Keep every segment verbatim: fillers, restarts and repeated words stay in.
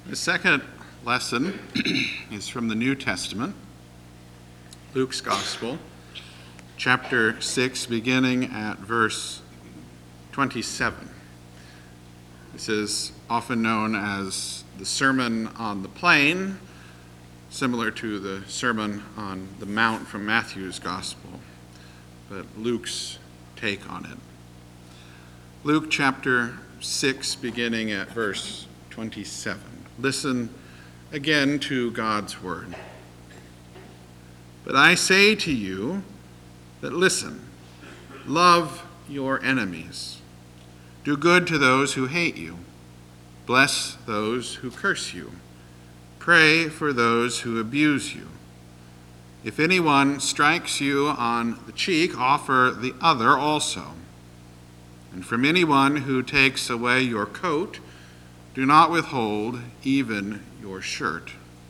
The second lesson is from the New Testament, Luke's Gospel, chapter six, beginning at verse twenty-seven. This is often known as the Sermon on the Plain, similar to the Sermon on the Mount from Matthew's Gospel, but Luke's take on it. Luke chapter six, beginning at verse twenty-seven. Listen again to God's word. But I say to you that listen, love your enemies. Do good to those who hate you. Bless those who curse you. Pray for those who abuse you. If anyone strikes you on the cheek, offer the other also. And from anyone who takes away your coat, do not withhold even your shirt.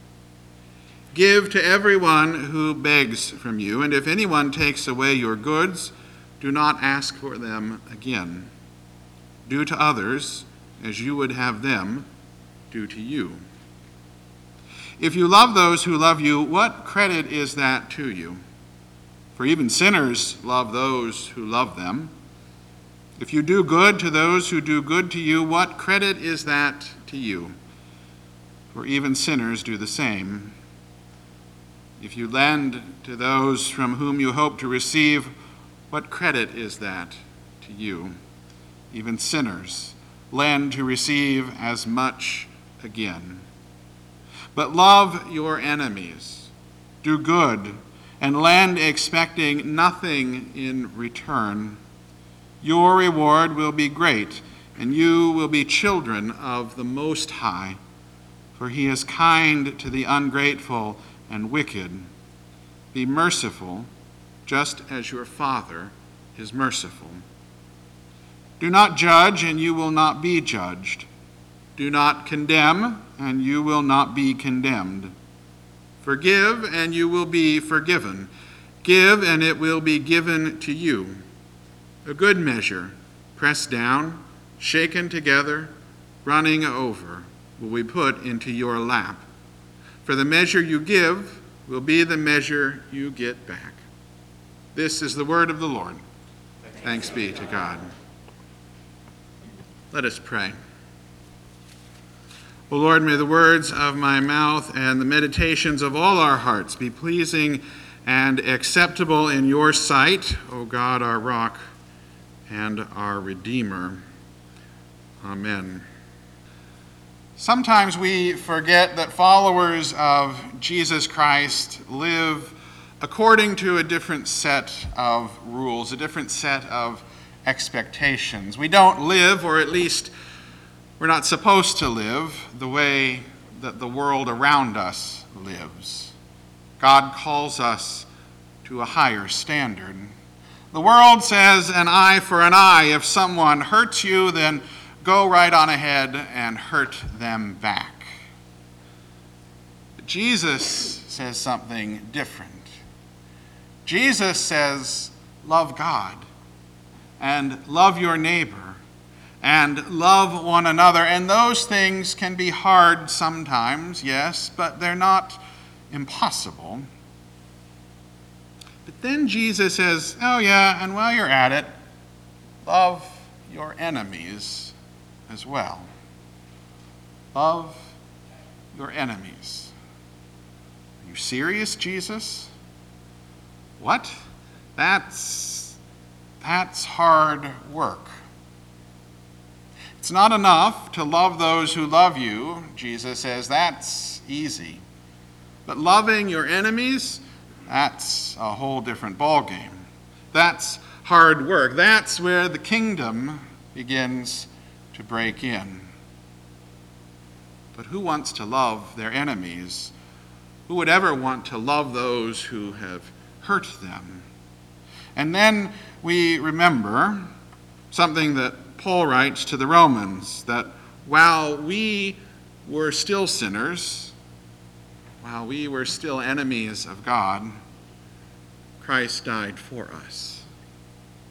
Give to everyone who begs from you, and if anyone takes away your goods, do not ask for them again. Do to others as you would have them do to you. If you love those who love you, what credit is that to you? For even sinners love those who love them. If you do good to those who do good to you, what credit is that to you? For even sinners do the same. If you lend to those from whom you hope to receive, what credit is that to you? Even sinners lend to receive as much again. But love your enemies, do good, and lend expecting nothing in return. Your reward will be great, and you will be children of the Most High, for he is kind to the ungrateful and wicked. Be merciful, just as your Father is merciful. Do not judge, and you will not be judged. Do not condemn, and you will not be condemned. Forgive, and you will be forgiven. Give, and it will be given to you. A good measure, pressed down, shaken together, running over, will be put into your lap. For the measure you give will be the measure you get back. This is the word of the Lord. Thanks be to God. Let us pray. O Lord, may the words of my mouth and the meditations of all our hearts be pleasing and acceptable in your sight, O God, our rock and our Redeemer. Amen. Sometimes we forget that followers of Jesus Christ live according to a different set of rules, a different set of expectations. We don't live, or at least we're not supposed to live, the way that the world around us lives. God calls us to a higher standard. The world says an eye for an eye. If someone hurts you, then go right on ahead and hurt them back. But Jesus says something different. Jesus says, love God and love your neighbor and love one another. And those things can be hard sometimes, yes, but they're not impossible. But then Jesus says, oh yeah, and while you're at it, love your enemies as well. Love your enemies. Are you serious, Jesus? What? That's, that's hard work. It's not enough to love those who love you, Jesus says. That's easy. But loving your enemies, that's a whole different ballgame. That's hard work. That's where the kingdom begins to break in. But who wants to love their enemies? Who would ever want to love those who have hurt them? And then we remember something that Paul writes to the Romans, that while we were still sinners, while we were still enemies of God, Christ died for us.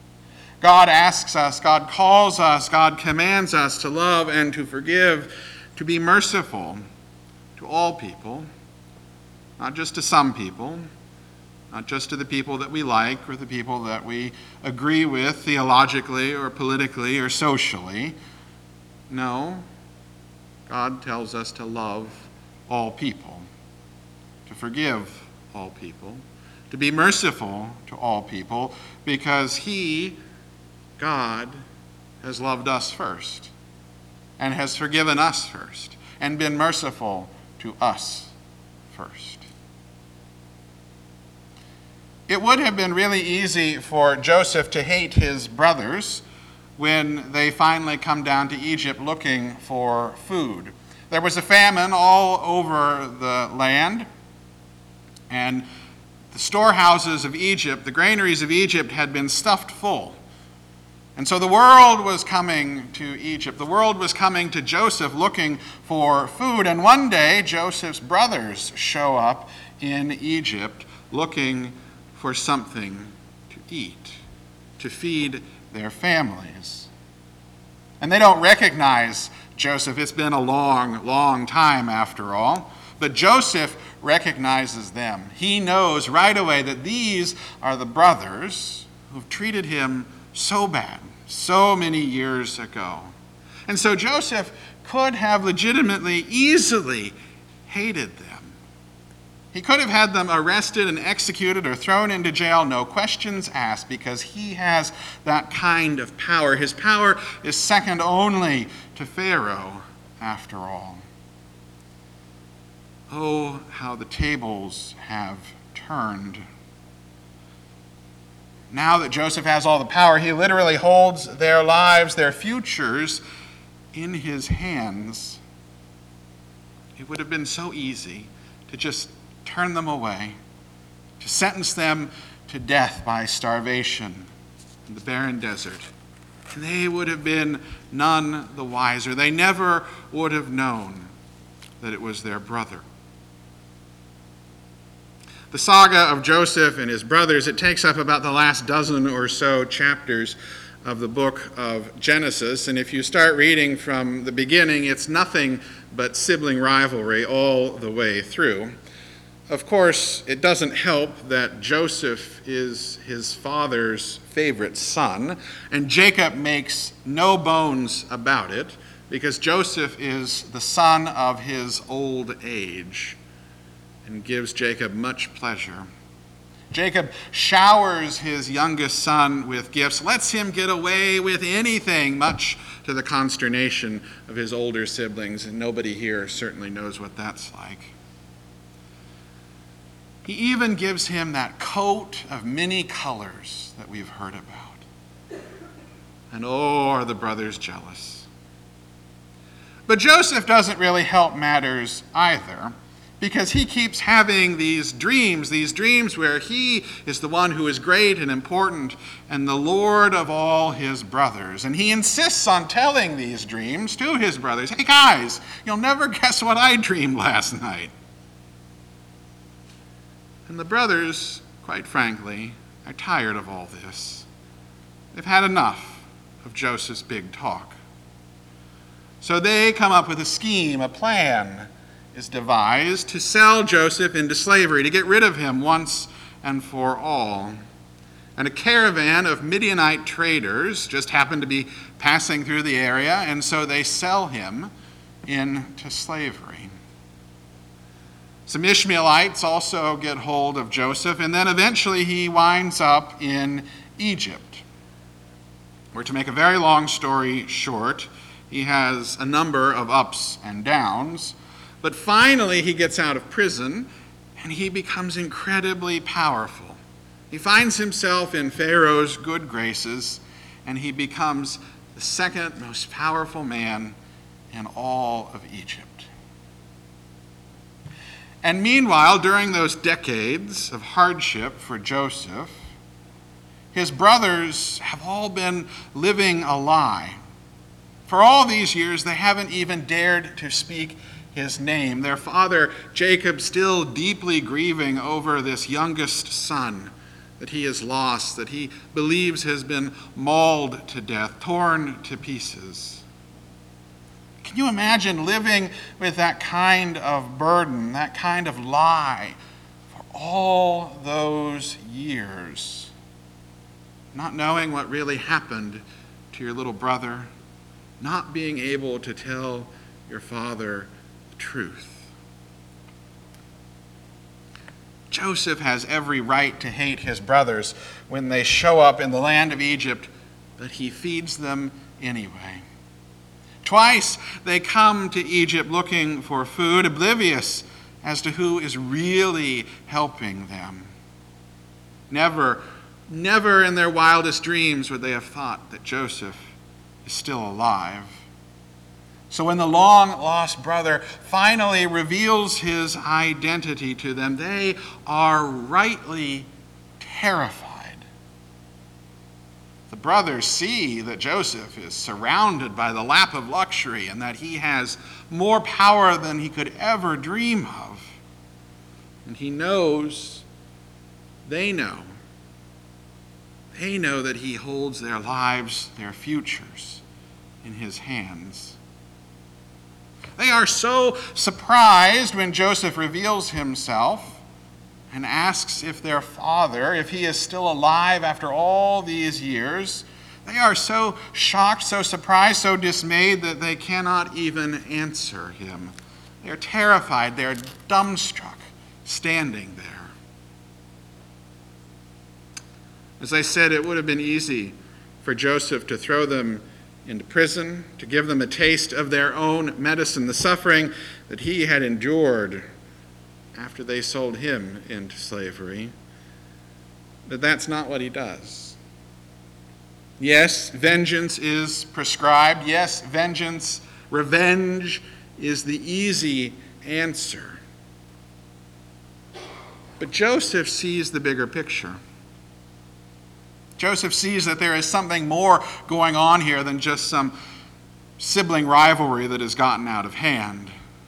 God asks us, God calls us, God commands us to love and to forgive to be merciful to all people, not just to some people, not just to the people that we like or the people that we agree with theologically or politically or socially. No, God tells us to love all people, to forgive all people, to be merciful to all people, because he, God, has loved us first and has forgiven us first and been merciful to us first. It would have been really easy for Joseph to hate his brothers when they finally come down to Egypt looking for food. There was a famine all over the land, and the storehouses of Egypt, the granaries of Egypt, had been stuffed full. And so the world was coming to Egypt. The world was coming to Joseph looking for food. And one day, Joseph's brothers show up in Egypt looking for something to eat, to feed their families. And they don't recognize Joseph. It's been a long, long time after all. But Joseph recognizes them. He knows right away that these are the brothers who've treated him so bad, so many years ago. And so Joseph could have legitimately, easily hated them. He could have had them arrested and executed or thrown into jail, no questions asked, because he has that kind of power. His power is second only to Pharaoh, after all. Oh, how the tables have turned. Now that Joseph has all the power, he literally holds their lives, their futures, in his hands. It would have been so easy to just turn them away, to sentence them to death by starvation in the barren desert. And they would have been none the wiser. They never would have known that it was their brother. The saga of Joseph and his brothers, it takes up about the last dozen or so chapters of the book of Genesis. And if you start reading from the beginning, it's nothing but sibling rivalry all the way through. Of course, it doesn't help that Joseph is his father's favorite son, and Jacob makes no bones about it, because Joseph is the son of his old age and gives Jacob much pleasure. Jacob showers his youngest son with gifts, lets him get away with anything, much to the consternation of his older siblings, and nobody here certainly knows what that's like. He even gives him that coat of many colors that we've heard about. And oh, are the brothers jealous. But Joseph doesn't really help matters either, because he keeps having these dreams, these dreams where he is the one who is great and important and the Lord of all his brothers. And he insists on telling these dreams to his brothers. Hey guys, you'll never guess what I dreamed last night. And the brothers, quite frankly, are tired of all this. They've had enough of Joseph's big talk. So they come up with a scheme, a plan is devised to sell Joseph into slavery, to get rid of him once and for all. And a caravan of Midianite traders just happened to be passing through the area, and so they sell him into slavery. Some Ishmaelites also get hold of Joseph, and then eventually he winds up in Egypt, where, to make a very long story short, he has a number of ups and downs. But finally, he gets out of prison, and he becomes incredibly powerful. He finds himself in Pharaoh's good graces, and he becomes the second most powerful man in all of Egypt. And meanwhile, during those decades of hardship for Joseph, his brothers have all been living a lie. For all these years, they haven't even dared to speak his name. Their father, Jacob, still deeply grieving over this youngest son that he has lost, that he believes has been mauled to death, torn to pieces. Can you imagine living with that kind of burden, that kind of lie for all those years? Not knowing what really happened to your little brother, not being able to tell your father the truth. Joseph has every right to hate his brothers when they show up in the land of Egypt, but he feeds them anyway. Twice they come to Egypt looking for food, oblivious as to who is really helping them. Never, never in their wildest dreams would they have thought that Joseph is still alive. So when the long-lost brother finally reveals his identity to them, they are rightly terrified. The brothers see that Joseph is surrounded by the lap of luxury and that he has more power than he could ever dream of. And he knows, they know, they know that he holds their lives, their futures in his hands. They are so surprised when Joseph reveals himself and asks if their father, if he is still alive after all these years. They are so shocked, so surprised, so dismayed that they cannot even answer him. They are terrified, they are dumbstruck, standing there. As I said, it would have been easy for Joseph to throw them into prison, to give them a taste of their own medicine, the suffering that he had endured after they sold him into slavery. But that's not what he does. Yes, vengeance is prescribed. Yes, vengeance, revenge is the easy answer. But Joseph sees the bigger picture. Joseph sees that there is something more going on here than just some sibling rivalry that has gotten out of hand.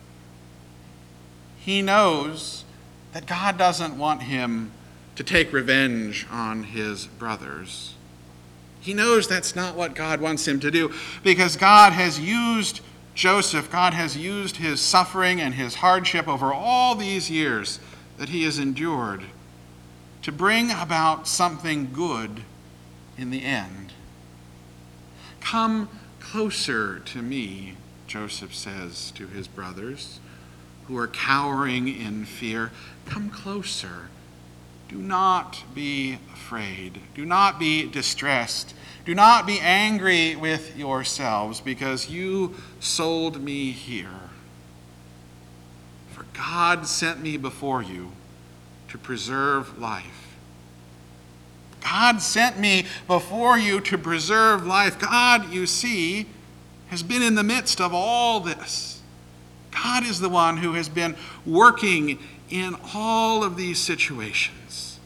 He knows that God doesn't want him to take revenge on his brothers. He knows that's not what God wants him to do, because God has used Joseph, God has used his suffering and his hardship over all these years that he has endured to bring about something good in the end. Come closer to me, Joseph says to his brothers, who are cowering in fear. Come closer. Do not be afraid. Do not be distressed. Do not be angry with yourselves because you sold me here. For God sent me before you to preserve life. God sent me before you to preserve life. God, you see, has been in the midst of all this. God is the one who has been working in all of these situations.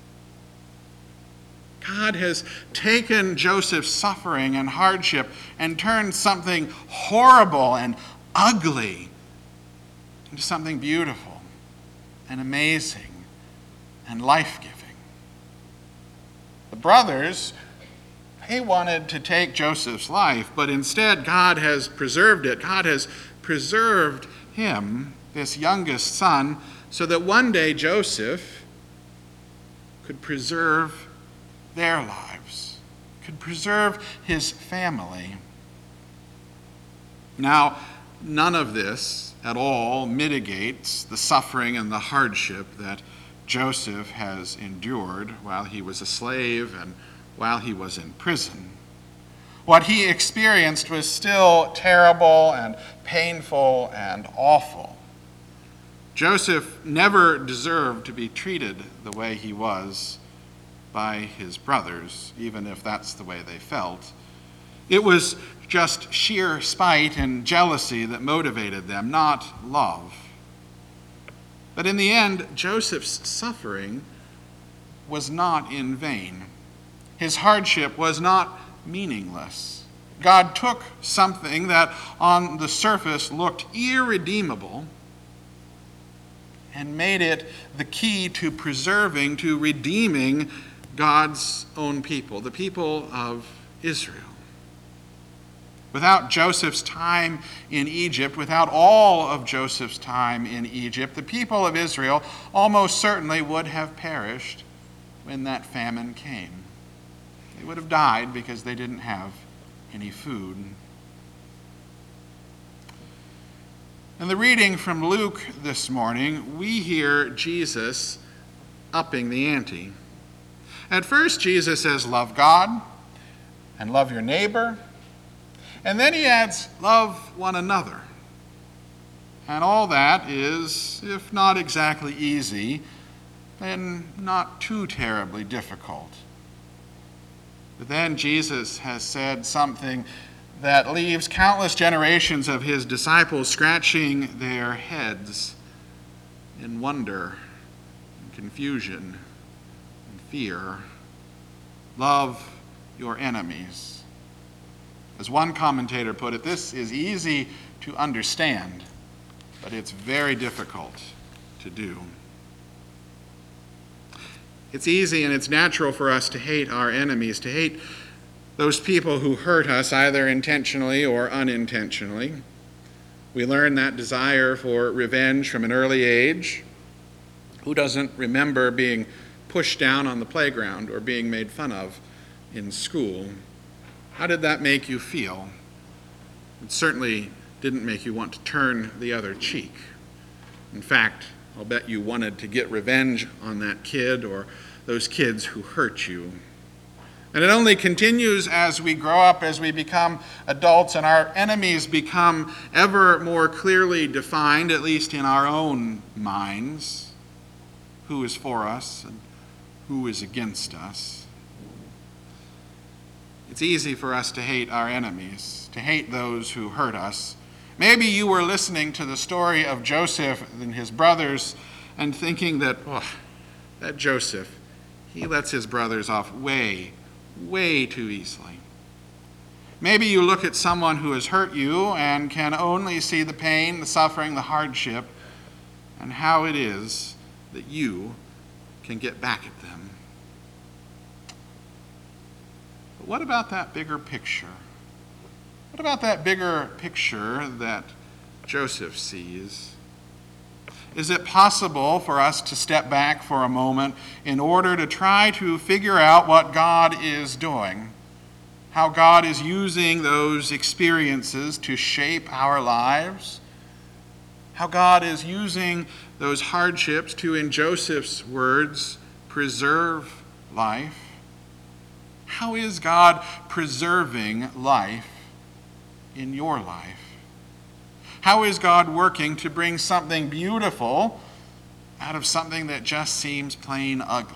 God has taken Joseph's suffering and hardship and turned something horrible and ugly into something beautiful and amazing and life-giving. The brothers, they wanted to take Joseph's life, but instead God has preserved it. God has preserved him, this youngest son, so that one day Joseph could preserve their lives, could preserve his family. Now, none of this at all mitigates the suffering and the hardship that Joseph has endured while he was a slave and while he was in prison. What he experienced was still terrible and painful and awful. Joseph never deserved to be treated the way he was by his brothers, even if that's the way they felt. It was just sheer spite and jealousy that motivated them, not love. But in the end, Joseph's suffering was not in vain. His hardship was not meaningless. God took something that on the surface looked irredeemable and made it the key to preserving, to redeeming God's own people, the people of Israel. Without Joseph's time in Egypt, without all of Joseph's time in Egypt, the people of Israel almost certainly would have perished when that famine came. They would have died because they didn't have any food. In the reading from Luke this morning, we hear Jesus upping the ante. At first, Jesus says, love God and love your neighbor. And then he adds, love one another. And all that is, if not exactly easy, then not too terribly difficult. But then Jesus has said something that leaves countless generations of his disciples scratching their heads in wonder and confusion and fear. Love your enemies. As one commentator put it, this is easy to understand, but it's very difficult to do. It's easy and it's natural for us to hate our enemies, to hate those people who hurt us either intentionally or unintentionally. We learn that desire for revenge from an early age. Who doesn't remember being pushed down on the playground or being made fun of in school? How did that make you feel? It certainly didn't make you want to turn the other cheek. In fact, I'll bet you wanted to get revenge on that kid or those kids who hurt you. And it only continues as we grow up, as we become adults, and our enemies become ever more clearly defined, at least in our own minds, who is for us and who is against us. It's easy for us to hate our enemies, to hate those who hurt us. Maybe you were listening to the story of Joseph and his brothers and thinking that, oh, that Joseph, he lets his brothers off way, way too easily. Maybe you look at someone who has hurt you and can only see the pain, the suffering, the hardship, and how it is that you can get back at them. But what about that bigger picture? What about that bigger picture that Joseph sees? Is it possible for us to step back for a moment in order to try to figure out what God is doing? How God is using those experiences to shape our lives? How God is using those hardships to, in Joseph's words, preserve life? How is God preserving life in your life? How is God working to bring something beautiful out of something that just seems plain ugly?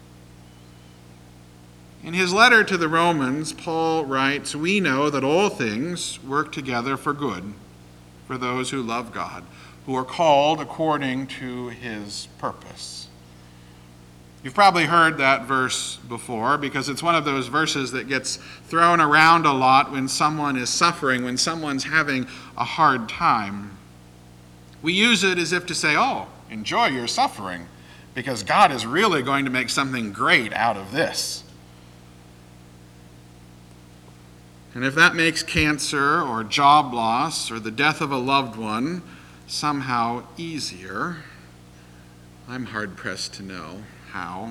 In his letter to the Romans, Paul writes, "We know that all things work together for good for those who love God, who are called according to his purpose." You've probably heard that verse before because it's one of those verses that gets thrown around a lot when someone is suffering, when someone's having a hard time. We use it as if to say, oh, enjoy your suffering because God is really going to make something great out of this. And if that makes cancer or job loss or the death of a loved one somehow easier, I'm hard-pressed to know how.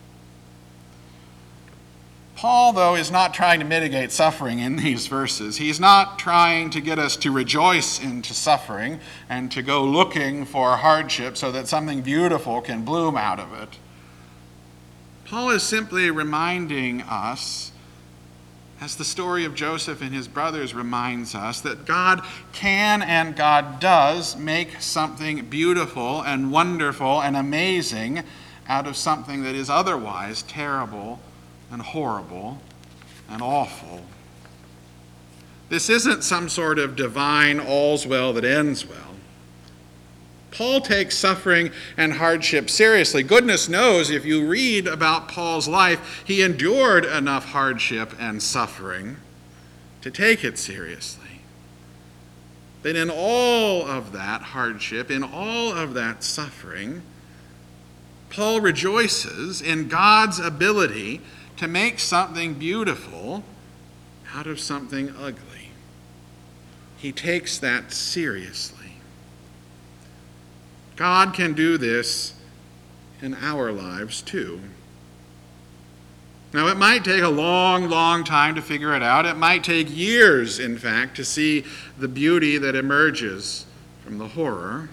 Paul, though, is not trying to mitigate suffering in these verses. He's not trying to get us to rejoice into suffering and to go looking for hardship so that something beautiful can bloom out of it. Paul is simply reminding us, as the story of Joseph and his brothers reminds us, that God can and God does make something beautiful and wonderful and amazing out of something that is otherwise terrible and horrible and awful. This isn't some sort of divine all's well that ends well. Paul takes suffering and hardship seriously. Goodness knows, if you read about Paul's life, he endured enough hardship and suffering to take it seriously. But in all of that hardship, in all of that suffering, Paul rejoices in God's ability to make something beautiful out of something ugly. he takes that seriously. God can do this in our lives too. Now, it might take a long, long time to figure it out. It might take years, in fact, to see the beauty that emerges from the horror.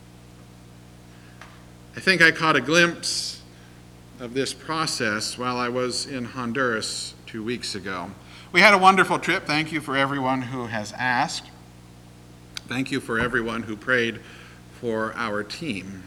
I think I caught a glimpse of this process while I was in Honduras two weeks ago. We had a wonderful trip. Thank you for everyone who has asked. Thank you for everyone who prayed for our team.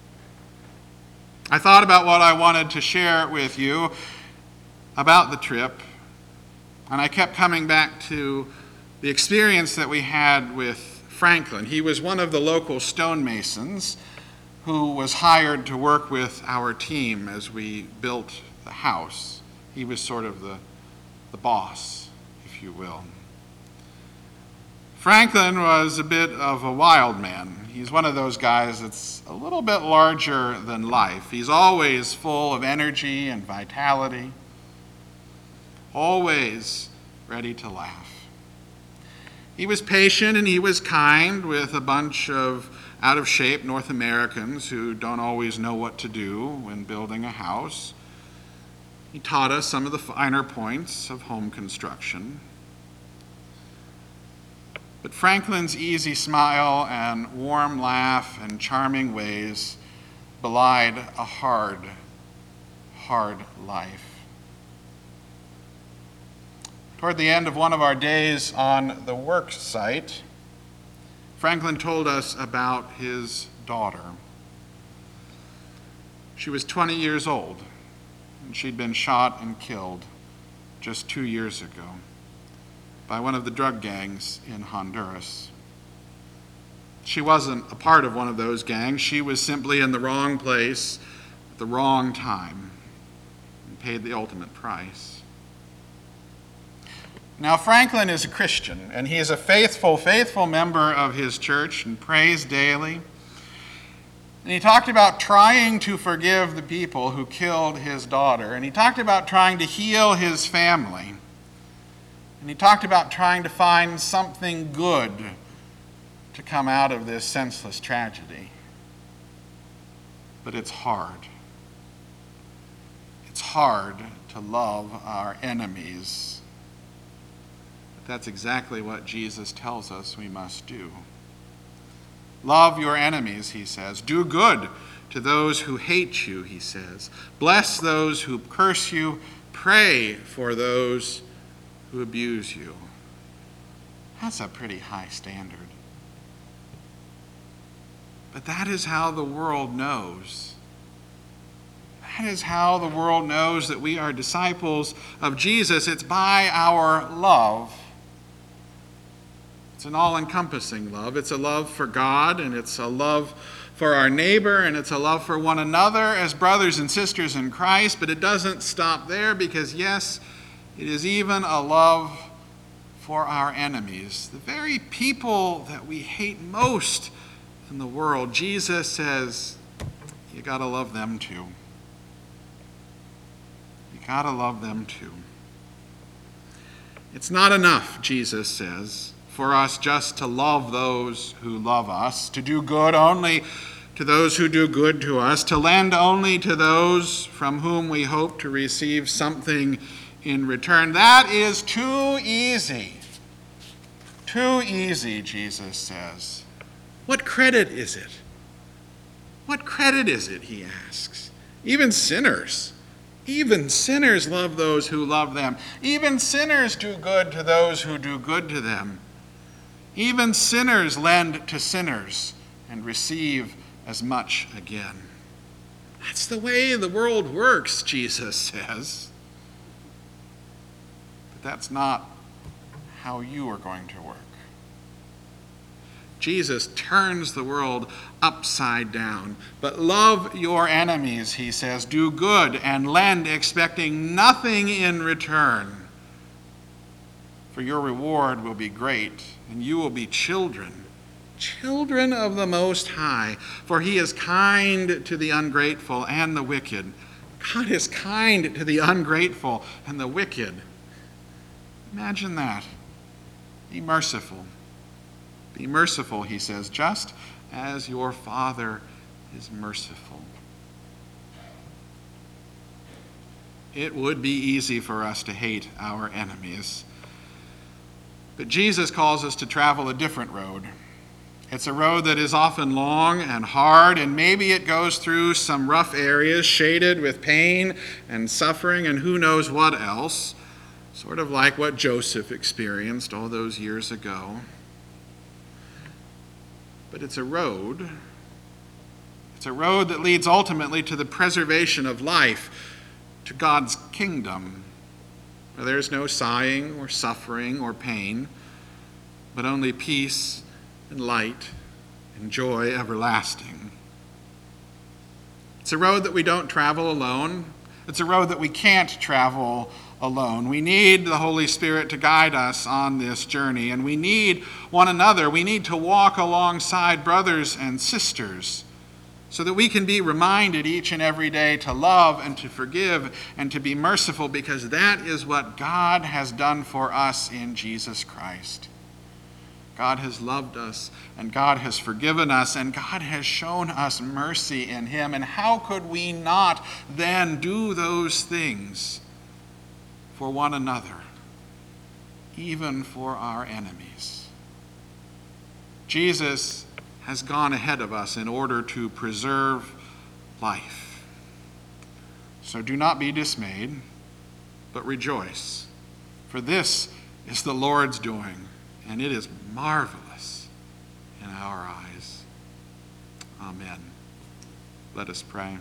I thought about what I wanted to share with you about the trip, and I kept coming back to the experience that we had with Franklin. He was one of the local stonemasons who was hired to work with our team as we built the house. He was sort of the, the boss, if you will. Franklin was a bit of a wild man. He's one of those guys that's a little bit larger than life. He's always full of energy and vitality, always ready to laugh. He was patient and he was kind with a bunch of out-of-shape North Americans who don't always know what to do when building a house. He taught us some of the finer points of home construction. But Franklin's easy smile and warm laugh and charming ways belied a hard, hard life. Toward the end of one of our days on the work site, Franklin told us about his daughter. She was twenty years old, and she'd been shot and killed just two years ago by one of the drug gangs in Honduras. She wasn't a part of one of those gangs. She was simply in the wrong place at the wrong time and paid the ultimate price. Now, Franklin is a Christian, and he is a faithful, faithful member of his church and prays daily. And he talked about trying to forgive the people who killed his daughter, and he talked about trying to heal his family. And he talked about trying to find something good to come out of this senseless tragedy. But it's hard. It's hard to love our enemies. But that's exactly what Jesus tells us we must do. Love your enemies, he says. Do good to those who hate you, he says. Bless those who curse you. Pray for those who abuse you. That's a pretty high standard. But that is how the world knows. That is how the world knows that we are disciples of Jesus. It's by our love. It's an all-encompassing love. It's a love for God, and it's a love for our neighbor, and it's a love for one another as brothers and sisters in Christ. But it doesn't stop there, because yes, it is even a love for our enemies, the very people that we hate most in the world. Jesus says, you gotta love them too. You gotta love them too. It's not enough, Jesus says, for us just to love those who love us, to do good only to those who do good to us, to lend only to those from whom we hope to receive something in return. That is too easy. Too easy, Jesus says. What credit is it? What credit is it, he asks. Even sinners, even sinners love those who love them. Even sinners do good to those who do good to them. Even sinners lend to sinners and receive as much again. That's the way the world works, Jesus says. But that's not how you are going to work. Jesus turns the world upside down. But love your enemies, he says. Do good and lend, expecting nothing in return. For your reward will be great, and you will be children, children of the Most High. For he is kind to the ungrateful and the wicked. God is kind to the ungrateful and the wicked. Imagine that. Be merciful. Be merciful, he says, just as your Father is merciful. It would be easy for us to hate our enemies, but Jesus calls us to travel a different road. It's a road that is often long and hard, and maybe it goes through some rough areas shaded with pain and suffering and who knows what else, sort of like what Joseph experienced all those years ago. But it's a road. It's a road that leads ultimately to the preservation of life, to God's kingdom, where there's no sighing or suffering or pain, but only peace and light and joy everlasting. It's a road that we don't travel alone. It's a road that we can't travel alone. We need the Holy Spirit to guide us on this journey, and we need one another. We need to walk alongside brothers and sisters so that we can be reminded each and every day to love and to forgive and to be merciful, because that is what God has done for us in Jesus Christ. God has loved us, and God has forgiven us, and God has shown us mercy in him. And how could we not then do those things for one another, even for our enemies? Jesus has gone ahead of us in order to preserve life. So do not be dismayed, but rejoice, for this is the Lord's doing, and it is marvelous in our eyes. Amen. Let us pray.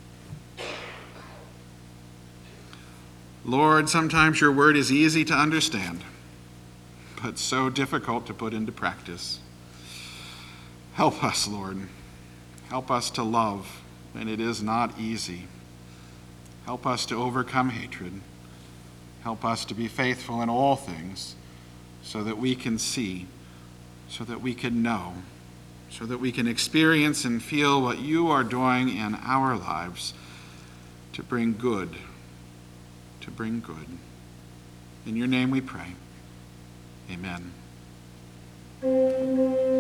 Lord, sometimes your word is easy to understand, but so difficult to put into practice. Help us, Lord. Help us to love when it is not easy. Help us to overcome hatred. Help us to be faithful in all things, so that we can see, so that we can know, so that we can experience and feel what you are doing in our lives to bring good, to bring good. In your name we pray. Amen.